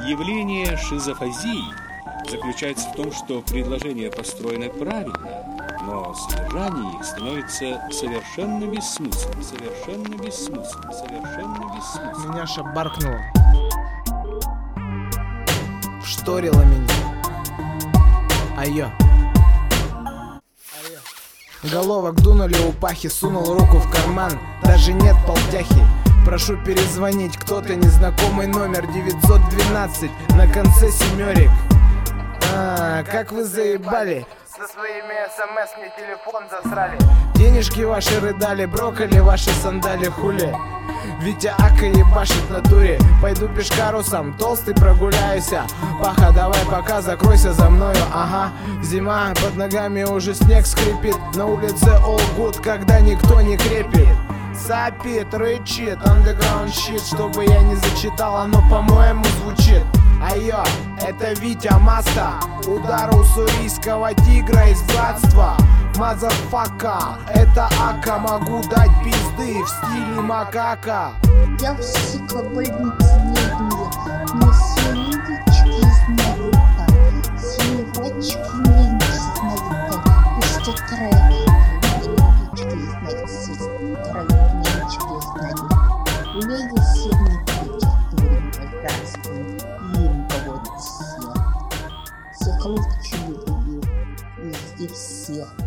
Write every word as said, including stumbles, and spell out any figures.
Явление шизофазии заключается в том, что предложения построены правильно, но содержание их становится совершенно бессмысленным, совершенно бессмысленным, совершенно бессмысленным. Меня шабаркнуло, вшторило меня. Айо. Головок дунули у пахи, сунул руку в карман. Даже нет полтяхи. Прошу перезвонить, кто-то незнакомый номер девятьсот двенадцать на конце семерик. А, как вы заебали. Со своими смс мне телефон засрали. Денежки ваши рыдали, брокколи ваши сандали хули. Витя Ака ебашит в натуре. Пойду пешкарусом, толстый прогуляюся. Паха, давай пока, закройся за мною, ага. Зима, под ногами уже снег скрипит. На улице all good, когда никто не крепит. Сапит, рычит, underground shit. Чтобы я не зачитал, оно по-моему звучит. Айо, это Витя Маста. Удар уссурийского тигра из братства. Мазафака, это Ака. Могу дать пизды в стиле макака. Я в стеклобольнице медные, мне семечки из навыка, сливочки меньше с навыкой, и что трек, семечки из навыка, трек, меньшки из навыка. У меня есть сильный ветер, дурень прекрасный, и им поводит всех. Всех лучше люблю, везде всех.